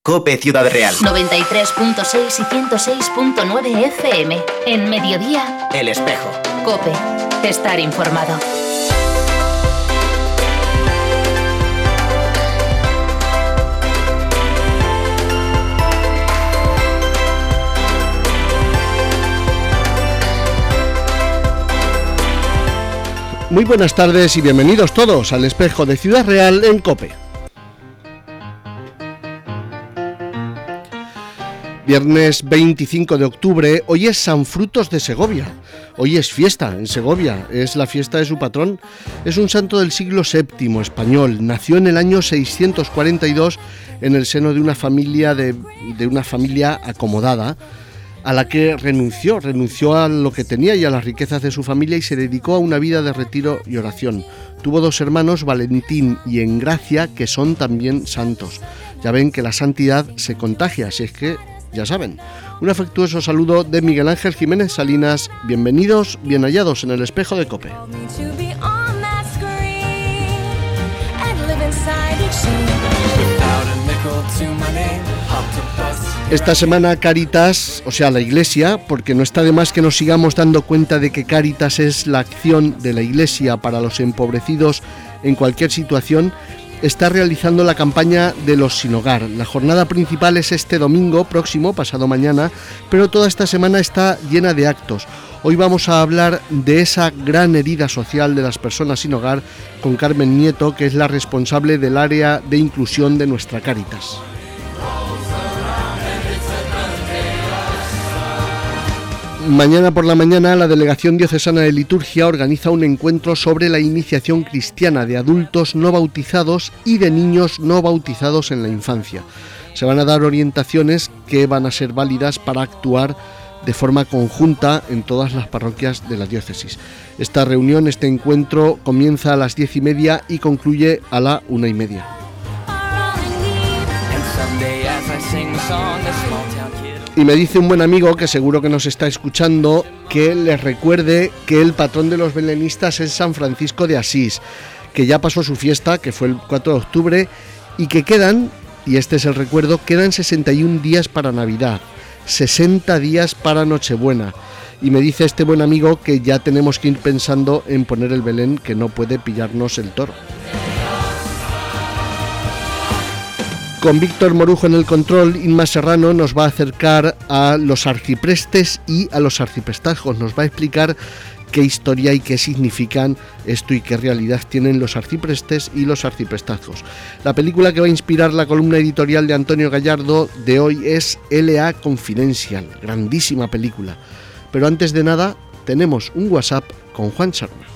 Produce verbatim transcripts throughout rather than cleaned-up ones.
COPE Ciudad Real. noventa y tres punto seis y ciento seis punto nueve F M. En mediodía, El Espejo. COPE. Estar informado. Muy buenas tardes y bienvenidos todos al Espejo de Ciudad Real en COPE. Viernes veinticinco de octubre, hoy es San Frutos de Segovia. Hoy es fiesta en Segovia, es la fiesta de su patrón. Es un santo del siglo séptimo español. Nació en el año seiscientos cuarenta y dos en el seno de una familia de, de una familia acomodada, a la que renunció, renunció a lo que tenía y a las riquezas de su familia y se dedicó a una vida de retiro y oración. Tuvo dos hermanos, Valentín y Engracia, que son también santos. Ya ven que la santidad se contagia, así es que ya saben. Un afectuoso saludo de Miguel Ángel Jiménez Salinas. Bienvenidos, bien hallados en el Espejo de COPE. Esta semana Cáritas, o sea la Iglesia, porque no está de más que nos sigamos dando cuenta de que Cáritas es la acción de la Iglesia para los empobrecidos en cualquier situación, está realizando la campaña de los sin hogar. La jornada principal es este domingo próximo, pasado mañana, pero toda esta semana está llena de actos. Hoy vamos a hablar de esa gran herida social de las personas sin hogar con Carmen Nieto, que es la responsable del área de inclusión de nuestra Cáritas. Mañana por la mañana, la Delegación Diocesana de Liturgia organiza un encuentro sobre la iniciación cristiana de adultos no bautizados y de niños no bautizados en la infancia. Se van a dar orientaciones que van a ser válidas para actuar de forma conjunta en todas las parroquias de la diócesis. Esta reunión, este encuentro, comienza a las diez y media y concluye a la una y media. Y me dice un buen amigo, que seguro que nos está escuchando, que les recuerde que el patrón de los belenistas es San Francisco de Asís, que ya pasó su fiesta, que fue el cuatro de octubre, y que quedan, y este es el recuerdo, quedan sesenta y un días para Navidad, sesenta días para Nochebuena. Y me dice este buen amigo que ya tenemos que ir pensando en poner el Belén, que no puede pillarnos el toro. Con Víctor Morujo en el control, Inma Serrano nos va a acercar a los arciprestes y a los arciprestazgos. Nos va a explicar qué historia y qué significan esto y qué realidad tienen los arciprestes y los arciprestazgos. La película que va a inspirar la columna editorial de Antonio Gallardo de hoy es L A Confidential, grandísima película. Pero antes de nada, tenemos un WhatsApp con Juan Serna.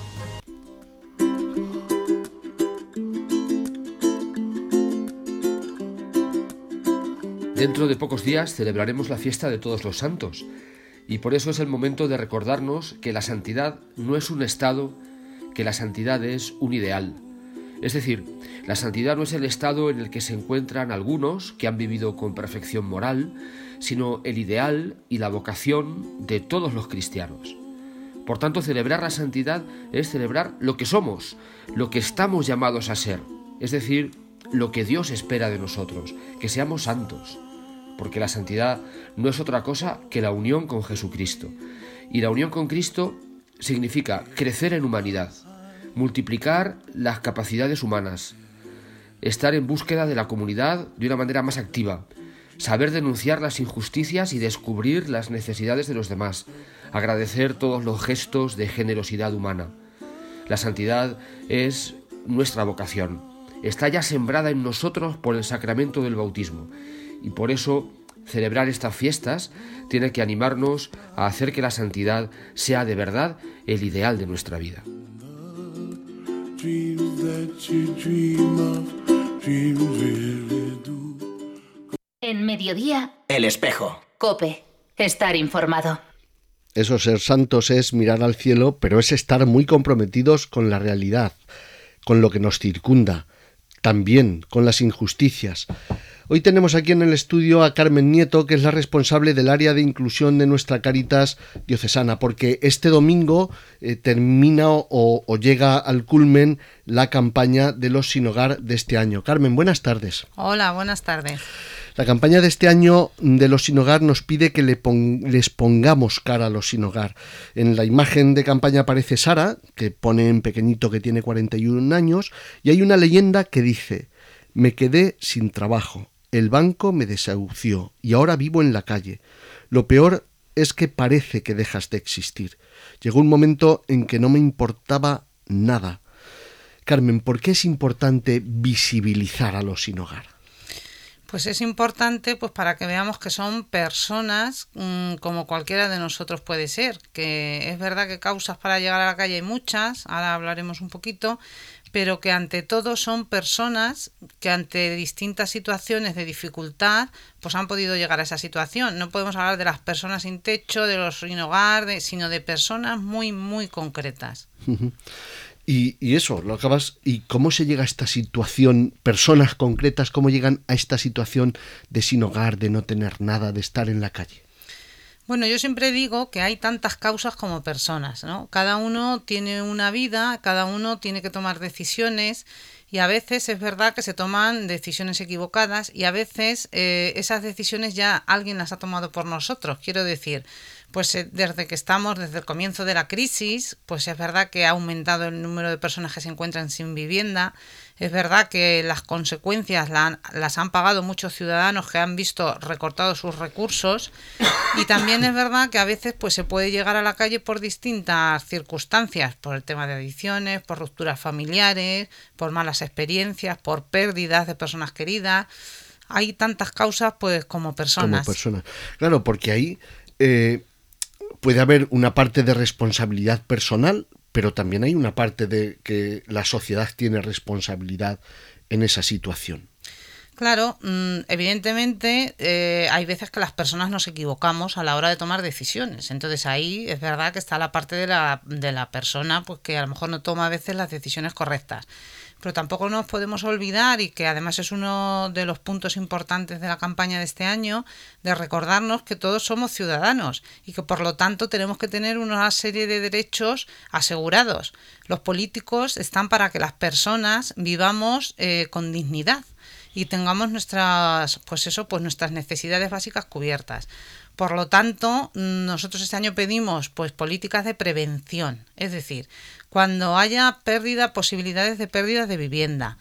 Dentro de pocos días celebraremos la fiesta de todos los santos y por eso es el momento de recordarnos que la santidad no es un estado, que la santidad es un ideal. Es decir, la santidad no es el estado en el que se encuentran algunos que han vivido con perfección moral, sino el ideal y la vocación de todos los cristianos. Por tanto, celebrar la santidad es celebrar lo que somos, lo que estamos llamados a ser, es decir, lo que Dios espera de nosotros, que seamos santos. Porque la santidad no es otra cosa que la unión con Jesucristo. Y la unión con Cristo significa crecer en humanidad, multiplicar las capacidades humanas, estar en búsqueda de la comunidad de una manera más activa, saber denunciar las injusticias y descubrir las necesidades de los demás, agradecer todos los gestos de generosidad humana. La santidad es nuestra vocación, está ya sembrada en nosotros por el sacramento del bautismo. Y por eso, celebrar estas fiestas tiene que animarnos a hacer que la santidad sea de verdad el ideal de nuestra vida. En mediodía, El Espejo. COPE. Estar informado. Eso, ser santos, es mirar al cielo, pero es estar muy comprometidos con la realidad, con lo que nos circunda, también con las injusticias. Hoy tenemos aquí en el estudio a Carmen Nieto, que es la responsable del área de inclusión de nuestra Cáritas diocesana, porque este domingo eh, termina o, o llega al culmen la campaña de los sin hogar de este año. Carmen, buenas tardes. Hola, buenas tardes. La campaña de este año de los sin hogar nos pide que le pon- les pongamos cara a los sin hogar. En la imagen de campaña aparece Sara, que pone en pequeñito que tiene cuarenta y un años, y hay una leyenda que dice: me quedé sin trabajo, el banco me desahució y ahora vivo en la calle. Lo peor es que parece que dejas de existir. Llegó un momento en que no me importaba nada. Carmen, ¿por qué es importante visibilizar a los sin hogar? Pues es importante pues para que veamos que son personas mmm, como cualquiera de nosotros puede ser, que es verdad que causas para llegar a la calle hay muchas, ahora hablaremos un poquito, pero que ante todo son personas que ante distintas situaciones de dificultad pues han podido llegar a esa situación. No podemos hablar de las personas sin techo, de los sin hogar, de, sino de personas muy, muy concretas. Y, y eso, lo acabas. ¿Y cómo se llega a esta situación? Personas concretas, ¿cómo llegan a esta situación de sin hogar, de no tener nada, de estar en la calle? Bueno, yo siempre digo que hay tantas causas como personas, ¿no? Cada uno tiene una vida, cada uno tiene que tomar decisiones y a veces es verdad que se toman decisiones equivocadas y a veces eh, esas decisiones ya alguien las ha tomado por nosotros. Quiero decir, pues eh, desde que estamos, desde el comienzo de la crisis, pues es verdad que ha aumentado el número de personas que se encuentran sin vivienda. Es verdad que las consecuencias la, las han pagado muchos ciudadanos que han visto recortados sus recursos y también es verdad que a veces pues se puede llegar a la calle por distintas circunstancias, por el tema de adicciones, por rupturas familiares, por malas experiencias, por pérdidas de personas queridas. Hay tantas causas pues como personas. Como personas. Claro, porque ahí eh, puede haber una parte de responsabilidad personal, pero también hay una parte de que la sociedad tiene responsabilidad en esa situación. Claro, evidentemente eh, hay veces que las personas nos equivocamos a la hora de tomar decisiones. Entonces ahí es verdad que está la parte de la, de la persona pues que a lo mejor no toma a veces las decisiones correctas. Pero tampoco nos podemos olvidar, y que además es uno de los puntos importantes de la campaña de este año, de recordarnos que todos somos ciudadanos y que por lo tanto tenemos que tener una serie de derechos asegurados. Los políticos están para que las personas vivamos eh, con dignidad y tengamos nuestras, pues eso, pues nuestras necesidades básicas cubiertas. Por lo tanto, nosotros este año pedimos pues políticas de prevención, es decir, cuando haya pérdida, posibilidades de pérdida de vivienda,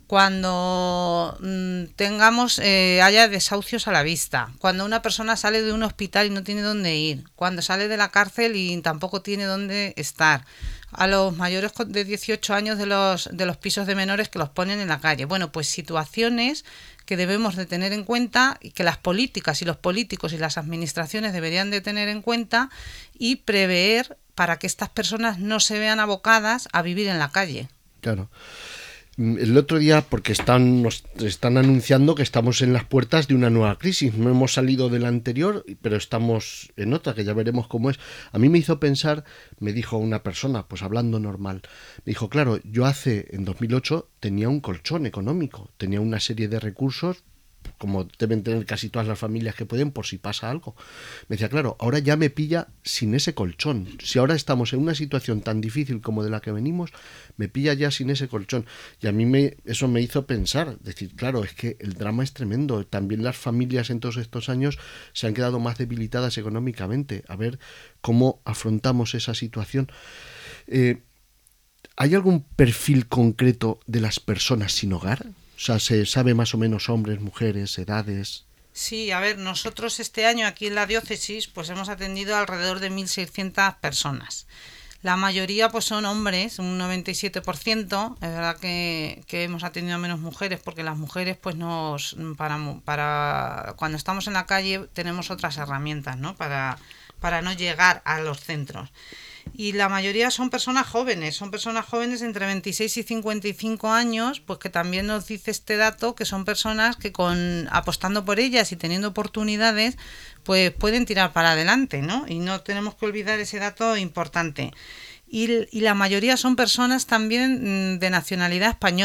cuando mmm, tengamos, eh, haya desahucios a la vista, cuando una persona sale de un hospital y no tiene dónde ir, cuando sale de la cárcel y tampoco tiene dónde estar, a los mayores de dieciocho años de los, de los pisos de menores que los ponen en la calle. Bueno, pues situaciones que debemos de tener en cuenta y que las políticas y los políticos y las administraciones deberían de tener en cuenta y prever para que estas personas no se vean abocadas a vivir en la calle. Claro. El otro día, porque están, nos están anunciando que estamos en las puertas de una nueva crisis. No hemos salido de la anterior, pero estamos en otra, que ya veremos cómo es. A mí me hizo pensar, me dijo una persona, pues hablando normal, me dijo, claro, yo hace, en dos mil ocho, tenía un colchón económico, tenía una serie de recursos, como deben tener casi todas las familias que pueden, por si pasa algo. Me decía, claro, ahora ya me pilla sin ese colchón. Si ahora estamos en una situación tan difícil como de la que venimos, me pilla ya sin ese colchón. Y a mí me, eso me hizo pensar, decir, claro, es que el drama es tremendo. También las familias en todos estos años se han quedado más debilitadas económicamente. A ver cómo afrontamos esa situación. Eh, ¿Hay algún perfil concreto de las personas sin hogar? O sea, ¿se sabe más o menos hombres, mujeres, edades? Sí, a ver, nosotros este año aquí en la diócesis pues hemos atendido alrededor de mil seiscientas personas. La mayoría pues son hombres, un noventa y siete por ciento. Es verdad que, que hemos atendido menos mujeres porque las mujeres pues nos para, para cuando estamos en la calle tenemos otras herramientas, ¿no? Para, para no llegar a los centros. Y la mayoría son personas jóvenes, son personas jóvenes entre veintiséis y cincuenta y cinco años, pues que también nos dice este dato que son personas que con apostando por ellas y teniendo oportunidades, pues pueden tirar para adelante, ¿no? Y no tenemos que olvidar ese dato importante. Y, y la mayoría son personas también de nacionalidad española.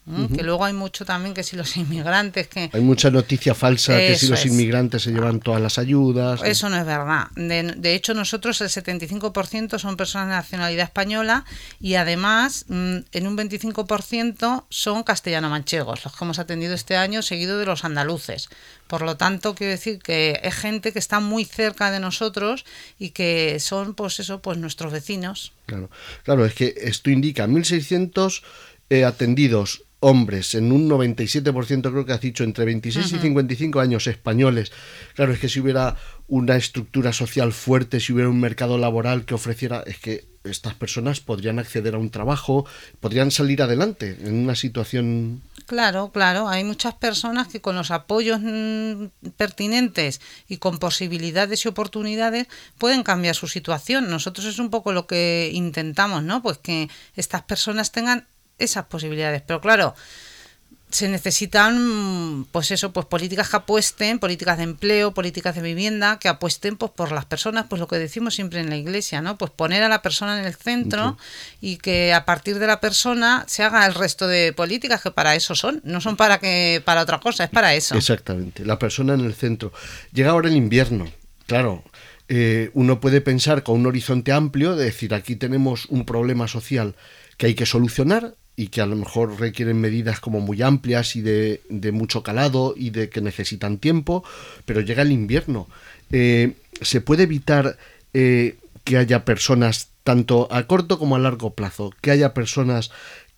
Uh-huh. Que luego hay mucho también que si los inmigrantes que... Hay mucha noticia falsa que si los es. inmigrantes se llevan todas las ayudas. Eso no es verdad. De, de hecho, nosotros el setenta y cinco por ciento son personas de nacionalidad española y además en un veinticinco por ciento son castellano-manchegos, los que hemos atendido este año, seguido de los andaluces. Por lo tanto, quiero decir que es gente que está muy cerca de nosotros y que son, pues eso, pues nuestros vecinos. Claro, claro, es que esto indica mil seiscientos eh, atendidos hombres, en un noventa y siete por ciento creo que has dicho, entre veintiséis uh-huh. y cincuenta y cinco años, españoles. Claro, es que si hubiera una estructura social fuerte, si hubiera un mercado laboral que ofreciera, es que estas personas podrían acceder a un trabajo, podrían salir adelante en una situación... Claro, claro, hay muchas personas que con los apoyos mmm, pertinentes y con posibilidades y oportunidades pueden cambiar su situación. Nosotros es un poco lo que intentamos, ¿no? Pues que estas personas tengan esas posibilidades, pero claro, se necesitan, pues eso, pues políticas que apuesten, políticas de empleo, políticas de vivienda, que apuesten pues por las personas, pues lo que decimos siempre en la iglesia, ¿no? Pues poner a la persona en el centro sí. y que a partir de la persona se haga el resto de políticas que para eso son, no son para que para otra cosa, es para eso. Exactamente, la persona en el centro. Llega ahora el invierno, claro. Eh, uno puede pensar con un horizonte amplio, de decir, aquí tenemos un problema social que hay que solucionar y que a lo mejor requieren medidas como muy amplias y de, de mucho calado y de que necesitan tiempo, pero llega el invierno. Eh, ¿Se puede evitar eh, que haya personas, tanto a corto como a largo plazo, que haya personas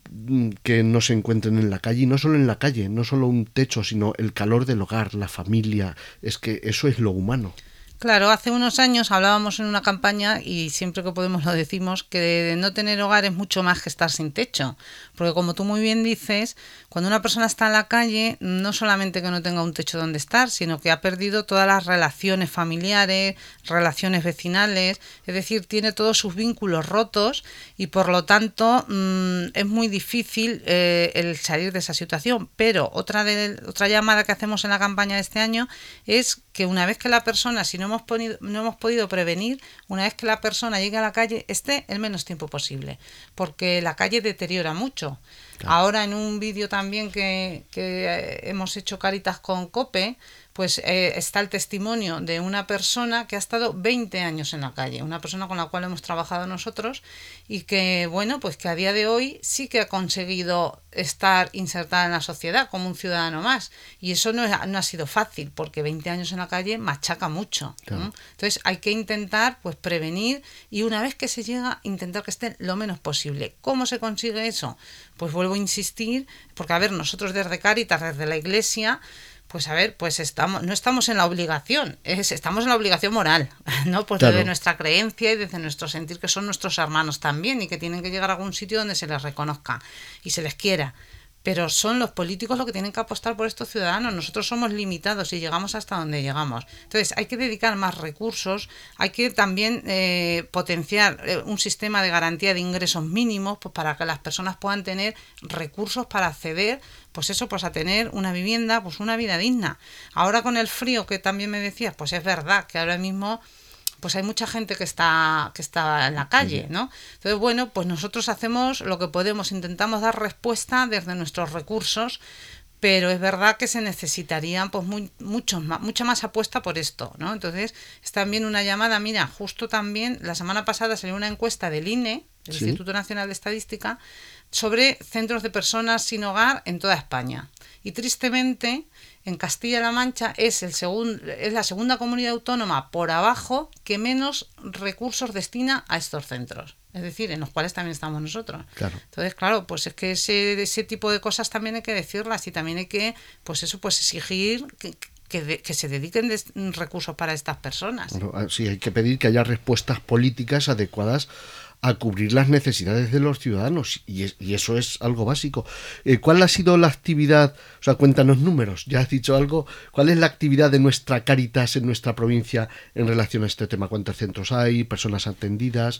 que no se encuentren en la calle, y no solo en la calle, no solo un techo, sino el calor del hogar, la familia? Es que eso es lo humano. Claro, hace unos años hablábamos en una campaña y siempre que podemos lo decimos, que de no tener hogar es mucho más que estar sin techo, porque como tú muy bien dices, cuando una persona está en la calle, no solamente que no tenga un techo donde estar, sino que ha perdido todas las relaciones familiares, relaciones vecinales, es decir, tiene todos sus vínculos rotos y por lo tanto mmm, es muy difícil eh, el salir de esa situación. Pero otra, de, otra llamada que hacemos en la campaña de este año es que una vez que la persona, si no hemos podido, no hemos podido prevenir, una vez que la persona llegue a la calle, esté el menos tiempo posible, porque la calle deteriora mucho. Claro. Ahora en un vídeo también que, que hemos hecho Cáritas con COPE, pues eh, está el testimonio de una persona que ha estado veinte años en la calle, una persona con la cual hemos trabajado nosotros y que, bueno, pues que a día de hoy sí que ha conseguido estar insertada en la sociedad como un ciudadano más. Y eso no, es, no ha sido fácil, porque veinte años en la calle machaca mucho. Claro. ¿no? Entonces hay que intentar pues prevenir y una vez que se llega, intentar que esté lo menos posible. ¿Cómo se consigue eso? Pues vuelvo a insistir, porque a ver, nosotros desde Cáritas, desde la Iglesia, pues a ver, pues estamos, no estamos en la obligación, es, estamos en la obligación moral, ¿no? Pues claro. Desde nuestra creencia y desde nuestro sentir que son nuestros hermanos también y que tienen que llegar a algún sitio donde se les reconozca y se les quiera. Pero son los políticos los que tienen que apostar por estos ciudadanos. Nosotros somos limitados y llegamos hasta donde llegamos. Entonces hay que dedicar más recursos, hay que también eh, potenciar eh, un sistema de garantía de ingresos mínimos pues, para que las personas puedan tener recursos para acceder, pues eso, pues a tener una vivienda, pues una vida digna. Ahora con el frío que también me decías, pues es verdad que ahora mismo pues hay mucha gente que está que está en la calle, ¿no? Entonces, bueno, pues nosotros hacemos lo que podemos, intentamos dar respuesta desde nuestros recursos, pero es verdad que se necesitarían pues muy, muchos más, mucha más apuesta por esto, ¿no? Entonces, es también una llamada, mira, justo también la semana pasada salió una encuesta del I N E, del ¿Sí? Instituto Nacional de Estadística, sobre centros de personas sin hogar en toda España. Y tristemente, en Castilla-La Mancha es, el segun, es la segunda comunidad autónoma por abajo que menos recursos destina a estos centros. Es decir, en los cuales también estamos nosotros. Claro. Entonces, claro, pues es que ese, ese tipo de cosas también hay que decirlas y también hay que, pues eso, pues exigir que, que, de, que se dediquen de, recursos para estas personas. Bueno, sí, hay que pedir que haya respuestas políticas adecuadas a cubrir las necesidades de los ciudadanos y, es, y eso es algo básico. Eh, ¿Cuál ha sido la actividad? O sea, cuéntanos números, ya has dicho algo. ¿Cuál es la actividad de nuestra Cáritas en nuestra provincia en relación a este tema? ¿Cuántos centros hay? ¿Personas atendidas?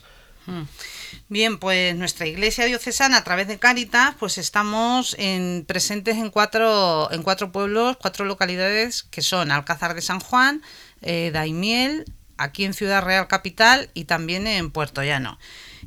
Bien, pues nuestra Iglesia Diocesana a través de Cáritas pues estamos en, presentes en cuatro, en cuatro pueblos, cuatro localidades que son Alcázar de San Juan, eh, Daimiel, aquí en Ciudad Real Capital y también en Puerto Llano.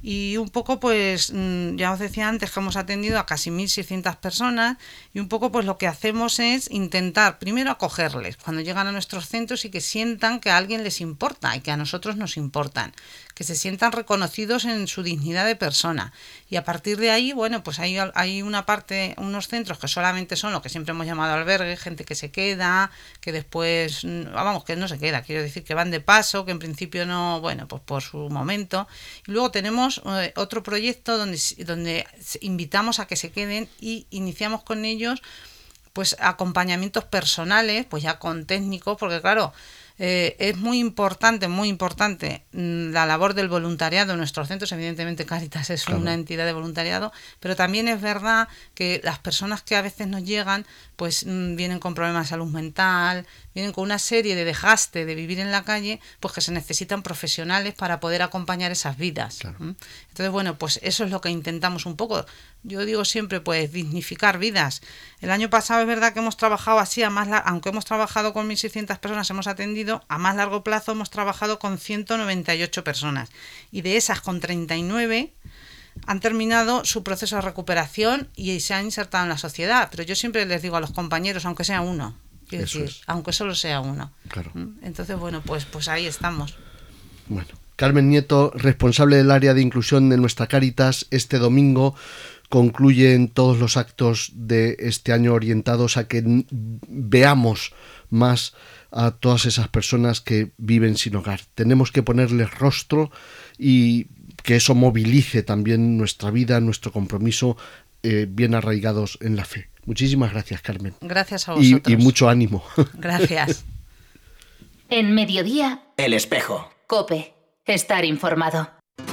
Y un poco, pues, ya os decía antes que hemos atendido a casi mil seiscientas personas y un poco, pues, lo que hacemos es intentar primero acogerles cuando llegan a nuestros centros y que sientan que a alguien les importa y que a nosotros nos importan, que se sientan reconocidos en su dignidad de persona. Y a partir de ahí, bueno, pues hay, hay una parte, unos centros que solamente son lo que siempre hemos llamado albergue, gente que se queda, que después, vamos, que no se queda, quiero decir que van de paso, que en principio no, bueno, pues por su momento. Y luego tenemos eh, otro proyecto donde, donde invitamos a que se queden y iniciamos con ellos pues acompañamientos personales, pues ya con técnicos, porque claro, eh, es muy importante, muy importante la labor del voluntariado en nuestros centros. Evidentemente Cáritas es claro. una entidad de voluntariado, pero también es verdad que las personas que a veces nos llegan, pues mmm, vienen con problemas de salud mental, vienen con una serie de desgaste de vivir en la calle, pues que se necesitan profesionales para poder acompañar esas vidas. Claro. ¿Mm? Entonces, bueno, pues eso es lo que intentamos un poco. Yo digo siempre, pues, dignificar vidas. El año pasado es verdad que hemos trabajado así, a más la- aunque hemos trabajado con mil seiscientas personas, hemos atendido, a más largo plazo hemos trabajado con ciento noventa y ocho personas. Y de esas, con treinta y nueve han terminado su proceso de recuperación y se han insertado en la sociedad. Pero yo siempre les digo a los compañeros, aunque sea uno, quiero decir, es. aunque solo sea uno. Claro. Entonces, bueno, pues, pues ahí estamos. Bueno, Carmen Nieto, responsable del área de inclusión de nuestra Cáritas, este domingo concluyen todos los actos de este año orientados a que veamos más a todas esas personas que viven sin hogar. Tenemos que ponerles rostro y que eso movilice también nuestra vida, nuestro compromiso, eh, bien arraigados en la fe. Muchísimas gracias, Carmen. Gracias a vosotros. Y, y mucho ánimo. Gracias. En Mediodía, El Espejo. COPE. Estar informado.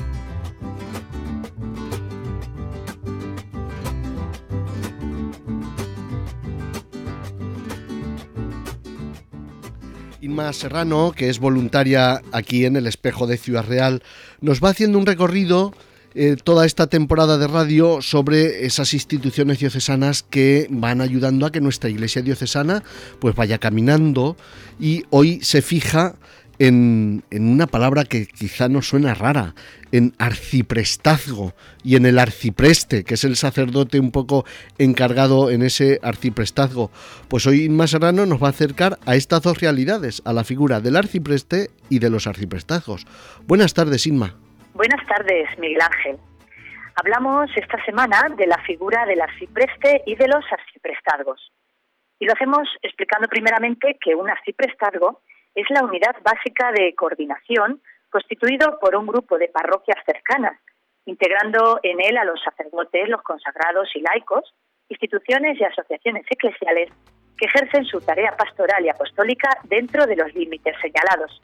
Inma Serrano, que es voluntaria aquí en El Espejo de Ciudad Real, nos va haciendo un recorrido eh, toda esta temporada de radio sobre esas instituciones diocesanas que van ayudando a que nuestra iglesia diocesana pues vaya caminando, y hoy se fija en, en una palabra que quizá nos suena rara, en arciprestazgo y en el arcipreste, que es el sacerdote un poco encargado en ese arciprestazgo. Pues hoy Inma Serrano nos va a acercar a estas dos realidades, a la figura del arcipreste y de los arciprestazgos. Buenas tardes, Inma. Buenas tardes, Miguel Ángel. Hablamos esta semana de la figura del arcipreste y de los arciprestazgos. Y lo hacemos explicando primeramente que un arciprestazgo es la unidad básica de coordinación constituido por un grupo de parroquias cercanas, integrando en él a los sacerdotes, los consagrados y laicos, instituciones y asociaciones eclesiales que ejercen su tarea pastoral y apostólica dentro de los límites señalados.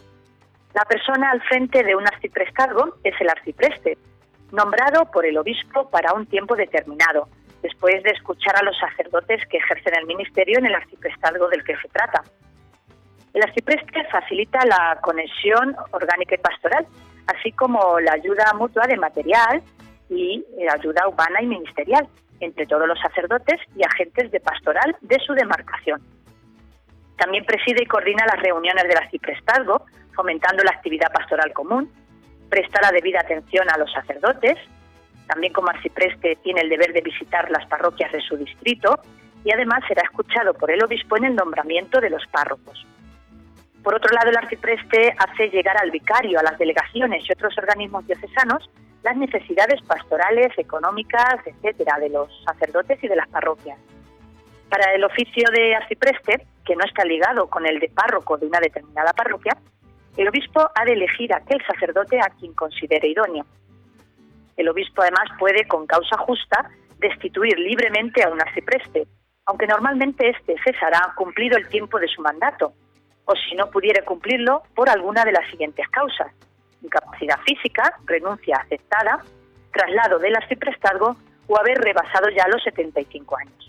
La persona al frente de un arciprestazgo es el arcipreste, nombrado por el obispo para un tiempo determinado, después de escuchar a los sacerdotes que ejercen el ministerio en el arciprestazgo del que se trata. El arcipreste facilita la conexión orgánica y pastoral, así como la ayuda mutua de material y ayuda humana y ministerial entre todos los sacerdotes y agentes de pastoral de su demarcación. También preside y coordina las reuniones del arciprestazgo, fomentando la actividad pastoral común, presta la debida atención a los sacerdotes, también como arcipreste tiene el deber de visitar las parroquias de su distrito y además será escuchado por el obispo en el nombramiento de los párrocos. Por otro lado, el arcipreste hace llegar al vicario, a las delegaciones y otros organismos diocesanos las necesidades pastorales, económicas, etcétera, de los sacerdotes y de las parroquias. Para el oficio de arcipreste, que no está ligado con el de párroco de una determinada parroquia, el obispo ha de elegir a aquel sacerdote a quien considere idóneo. El obispo además puede, con causa justa, destituir libremente a un arcipreste, aunque normalmente éste cesará cumplido el tiempo de su mandato, o si no pudiera cumplirlo por alguna de las siguientes causas: incapacidad física, renuncia aceptada, traslado del arciprestazgo o haber rebasado ya los setenta y cinco años.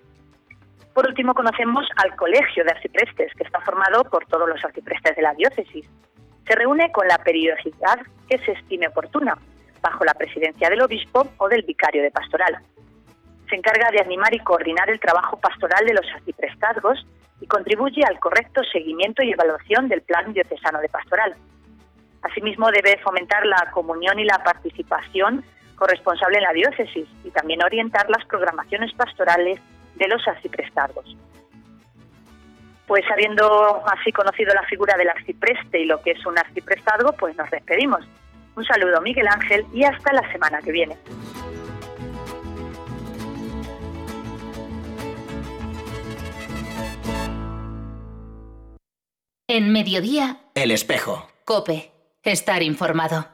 Por último, conocemos al Colegio de Arciprestes, que está formado por todos los arciprestes de la diócesis. Se reúne con la periodicidad que se estime oportuna, bajo la presidencia del obispo o del vicario de pastoral. Se encarga de animar y coordinar el trabajo pastoral de los arciprestazgos y contribuye al correcto seguimiento y evaluación del plan diocesano de pastoral. Asimismo, debe fomentar la comunión y la participación corresponsable en la diócesis y también orientar las programaciones pastorales de los arciprestazgos. Pues habiendo así conocido la figura del arcipreste y lo que es un arciprestazgo, pues nos despedimos. Un saludo, Miguel Ángel, y hasta la semana que viene. En Mediodía, El Espejo. COPE. Estar informado.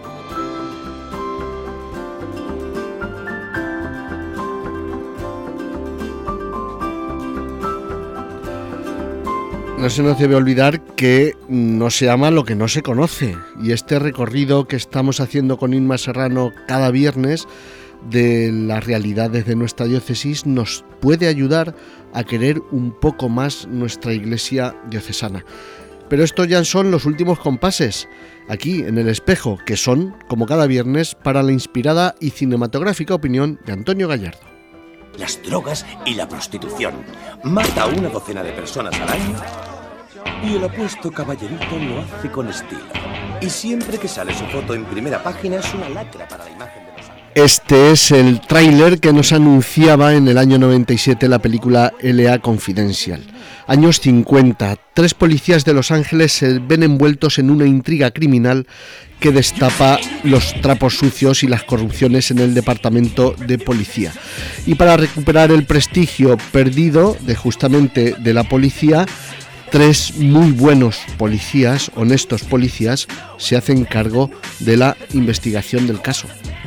No se nos debe olvidar que no se ama lo que no se conoce, y este recorrido que estamos haciendo con Inma Serrano cada viernes de las realidades de nuestra diócesis nos puede ayudar a querer un poco más nuestra iglesia diocesana. Pero estos ya son los últimos compases, aquí en El Espejo, que son, como cada viernes, para la inspirada y cinematográfica opinión de Antonio Gallardo. Las drogas y la prostitución. Mata a una docena de personas al año y el apuesto caballerito lo hace con estilo. Y siempre que sale su foto en primera página es una lacra para la imagen de los ángeles. Este es el tráiler que nos anunciaba en el año noventa y siete la película L A Confidential. Años cincuenta, tres policías de Los Ángeles se ven envueltos en una intriga criminal que destapa los trapos sucios y las corrupciones en el departamento de policía. Y para recuperar el prestigio perdido de justamente de la policía, tres muy buenos policías, honestos policías, se hacen cargo de la investigación del caso.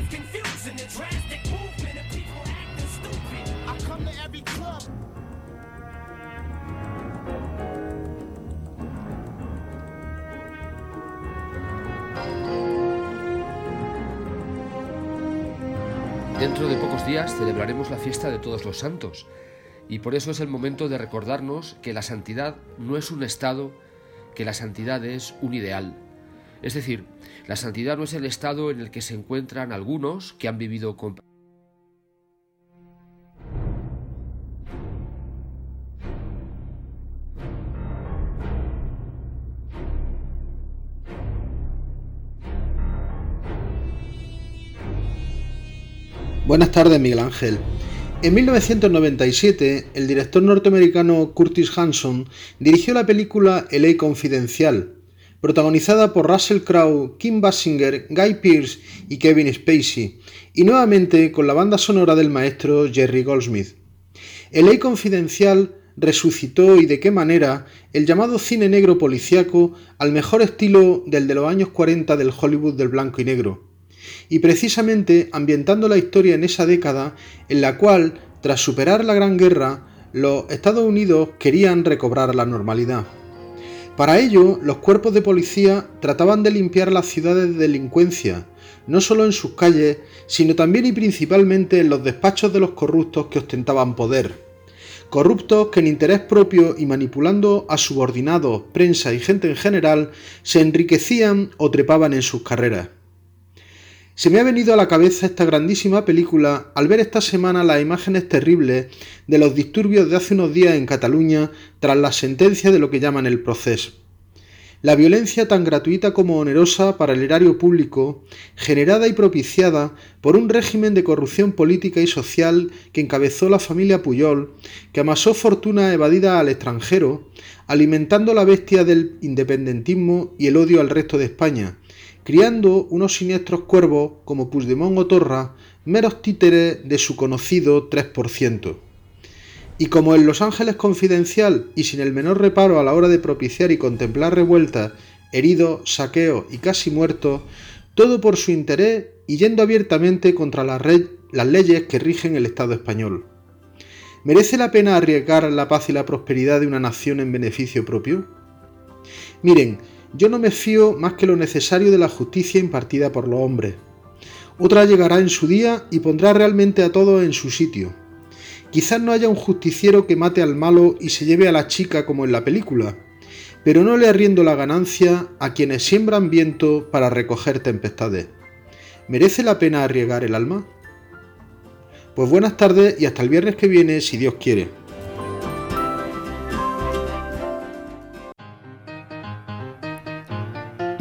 Dentro de pocos días celebraremos la fiesta de Todos los Santos, y por eso es el momento de recordarnos que la santidad no es un estado, que la santidad es un ideal. Es decir, la santidad no es el estado en el que se encuentran algunos que han vivido con... Buenas tardes, Miguel Ángel. En mil novecientos noventa y siete, el director norteamericano Curtis Hanson dirigió la película L A Confidencial, protagonizada por Russell Crowe, Kim Basinger, Guy Pearce y Kevin Spacey, y nuevamente con la banda sonora del maestro Jerry Goldsmith. L A Confidencial resucitó, y de qué manera, el llamado cine negro policíaco al mejor estilo del de los años cuarenta del Hollywood del blanco y negro, y precisamente ambientando la historia en esa década en la cual, tras superar la Gran Guerra, los Estados Unidos querían recobrar la normalidad. Para ello, los cuerpos de policía trataban de limpiar las ciudades de delincuencia, no solo en sus calles, sino también y principalmente en los despachos de los corruptos que ostentaban poder. Corruptos que en interés propio y manipulando a subordinados, prensa y gente en general, se enriquecían o trepaban en sus carreras. Se me ha venido a la cabeza esta grandísima película al ver esta semana las imágenes terribles de los disturbios de hace unos días en Cataluña tras la sentencia de lo que llaman el procés. La violencia tan gratuita como onerosa para el erario público, generada y propiciada por un régimen de corrupción política y social que encabezó la familia Pujol, que amasó fortuna evadida al extranjero, alimentando la bestia del independentismo y el odio al resto de España, criando unos siniestros cuervos como Puigdemont o Torra, meros títeres de su conocido tres por ciento. Y como en Los Ángeles Confidencial, y sin el menor reparo a la hora de propiciar y contemplar revueltas, heridos, saqueos y casi muertos, todo por su interés y yendo abiertamente contra las, re- las leyes que rigen el Estado español. ¿Merece la pena arriesgar la paz y la prosperidad de una nación en beneficio propio? Miren, yo no me fío más que lo necesario de la justicia impartida por los hombres. Otra llegará en su día y pondrá realmente a todos en su sitio. Quizás no haya un justiciero que mate al malo y se lleve a la chica como en la película, pero no le arriendo la ganancia a quienes siembran viento para recoger tempestades. ¿Merece la pena arriesgar el alma? Pues buenas tardes y hasta el viernes que viene, si Dios quiere.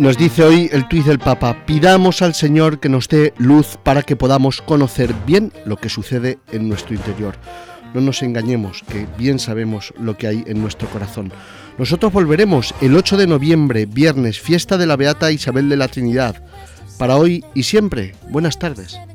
Nos dice hoy el tuit del Papa: pidamos al Señor que nos dé luz para que podamos conocer bien lo que sucede en nuestro interior. No nos engañemos, que bien sabemos lo que hay en nuestro corazón. Nosotros volveremos el ocho de noviembre, viernes, fiesta de la Beata Isabel de la Trinidad. Para hoy y siempre, buenas tardes.